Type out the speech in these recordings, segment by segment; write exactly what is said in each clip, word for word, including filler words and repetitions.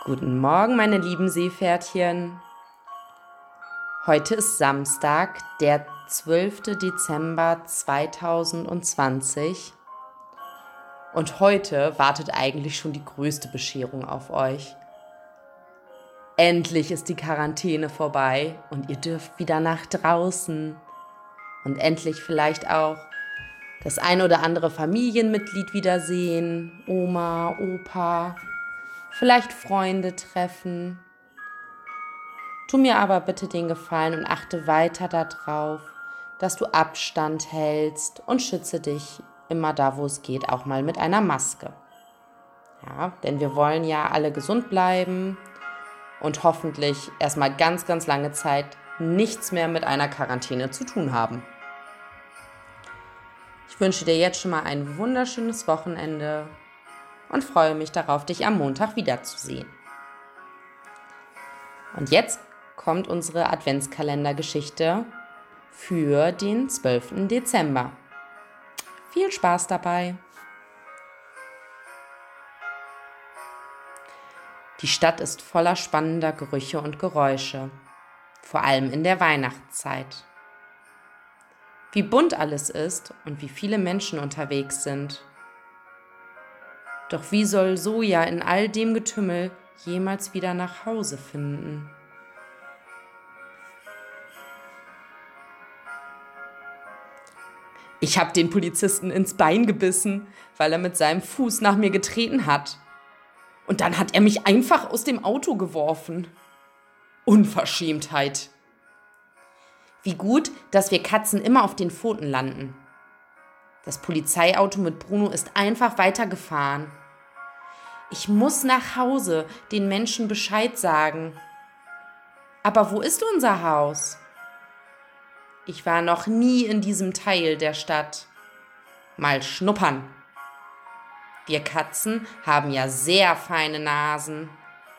Guten Morgen, meine lieben Seepferdchen. Heute ist Samstag, der zwölfte Dezember zweitausendzwanzig. Und heute wartet eigentlich schon die größte Bescherung auf euch. Endlich ist die Quarantäne vorbei und ihr dürft wieder nach draußen. Und endlich vielleicht auch das ein oder andere Familienmitglied wiedersehen, Oma, Opa, vielleicht Freunde treffen. Tu mir aber bitte den Gefallen und achte weiter darauf, dass du Abstand hältst und schütze dich immer da, wo es geht, auch mal mit einer Maske. Ja, denn wir wollen ja alle gesund bleiben und hoffentlich erstmal ganz, ganz lange Zeit nichts mehr mit einer Quarantäne zu tun haben. Ich wünsche dir jetzt schon mal ein wunderschönes Wochenende und freue mich darauf, dich am Montag wiederzusehen. Und jetzt kommt unsere Adventskalendergeschichte für den zwölften Dezember. Viel Spaß dabei! Die Stadt ist voller spannender Gerüche und Geräusche, vor allem in der Weihnachtszeit. Wie bunt alles ist und wie viele Menschen unterwegs sind. Doch wie soll Soja in all dem Getümmel jemals wieder nach Hause finden? Ich habe den Polizisten ins Bein gebissen, weil er mit seinem Fuß nach mir getreten hat. Und dann hat er mich einfach aus dem Auto geworfen. Unverschämtheit. Wie gut, dass wir Katzen immer auf den Pfoten landen. Das Polizeiauto mit Bruno ist einfach weitergefahren. Ich muss nach Hause den Menschen Bescheid sagen. Aber wo ist unser Haus? Ich war noch nie in diesem Teil der Stadt. Mal schnuppern. Wir Katzen haben ja sehr feine Nasen.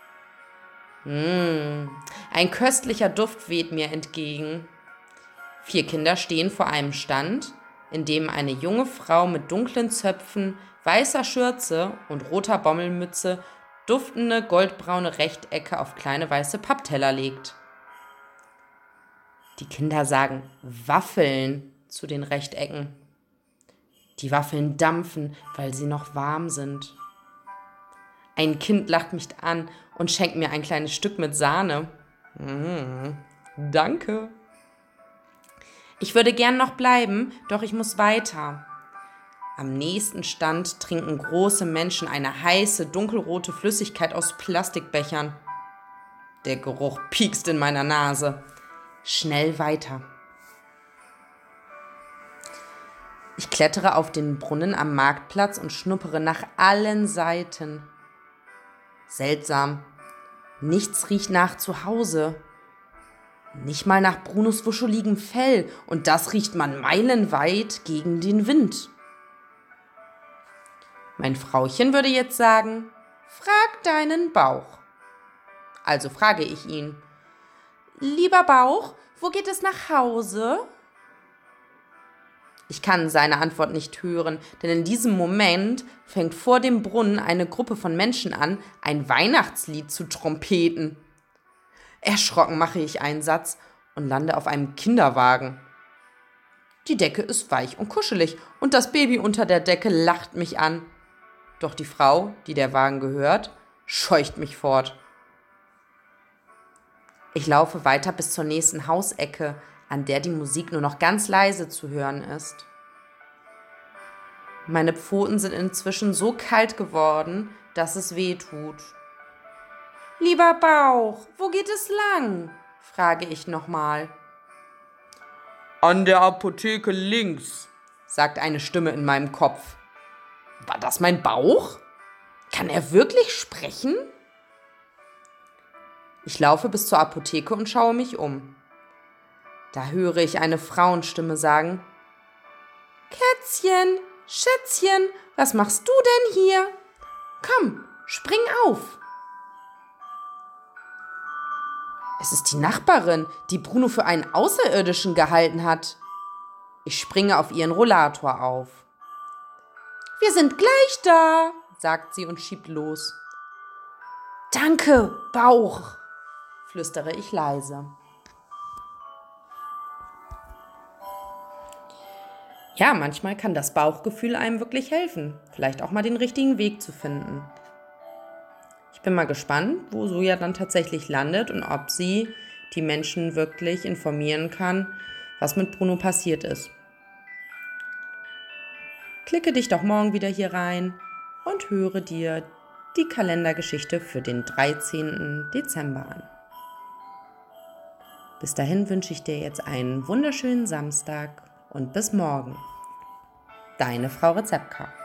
Mmh, ein köstlicher Duft weht mir entgegen. Vier Kinder stehen vor einem Stand, in dem eine junge Frau mit dunklen Zöpfen, weißer Schürze und roter Bommelmütze duftende goldbraune Rechtecke auf kleine weiße Pappteller legt. Die Kinder sagen Waffeln zu den Rechtecken. Die Waffeln dampfen, weil sie noch warm sind. Ein Kind lacht mich an und schenkt mir ein kleines Stück mit Sahne. Mmh, danke. Ich würde gern noch bleiben, doch ich muss weiter. Am nächsten Stand trinken große Menschen eine heiße, dunkelrote Flüssigkeit aus Plastikbechern. Der Geruch piekst in meiner Nase. Schnell weiter. Ich klettere auf den Brunnen am Marktplatz und schnuppere nach allen Seiten. Seltsam. Nichts riecht nach Zuhause. Nicht mal nach Brunos wuscheligem Fell. Und das riecht man meilenweit gegen den Wind. Mein Frauchen würde jetzt sagen, frag deinen Bauch. Also frage ich ihn, lieber Bauch, wo geht es nach Hause? Ich kann seine Antwort nicht hören, denn in diesem Moment fängt vor dem Brunnen eine Gruppe von Menschen an, ein Weihnachtslied zu trompeten. Erschrocken mache ich einen Satz und lande auf einem Kinderwagen. Die Decke ist weich und kuschelig und das Baby unter der Decke lacht mich an. Doch die Frau, die der Wagen gehört, scheucht mich fort. Ich laufe weiter bis zur nächsten Hausecke, an der die Musik nur noch ganz leise zu hören ist. Meine Pfoten sind inzwischen so kalt geworden, dass es weh tut. Lieber Bauch, wo geht es lang? Frage ich nochmal. An der Apotheke links, sagt eine Stimme in meinem Kopf. War das mein Bauch? Kann er wirklich sprechen? Ich laufe bis zur Apotheke und schaue mich um. Da höre ich eine Frauenstimme sagen, Kätzchen, Schätzchen, was machst du denn hier? Komm, spring auf. Es ist die Nachbarin, die Bruno für einen Außerirdischen gehalten hat. Ich springe auf ihren Rollator auf. Wir sind gleich da, sagt sie und schiebt los. Danke, Bauch, flüstere ich leise. Ja, manchmal kann das Bauchgefühl einem wirklich helfen, vielleicht auch mal den richtigen Weg zu finden. Ich bin mal gespannt, wo Soja dann tatsächlich landet und ob sie die Menschen wirklich informieren kann, was mit Bruno passiert ist. Klicke dich doch morgen wieder hier rein und höre dir die Kalendergeschichte für den dreizehnten Dezember an. Bis dahin wünsche ich dir jetzt einen wunderschönen Samstag und bis morgen. Deine Frau Rezeptka.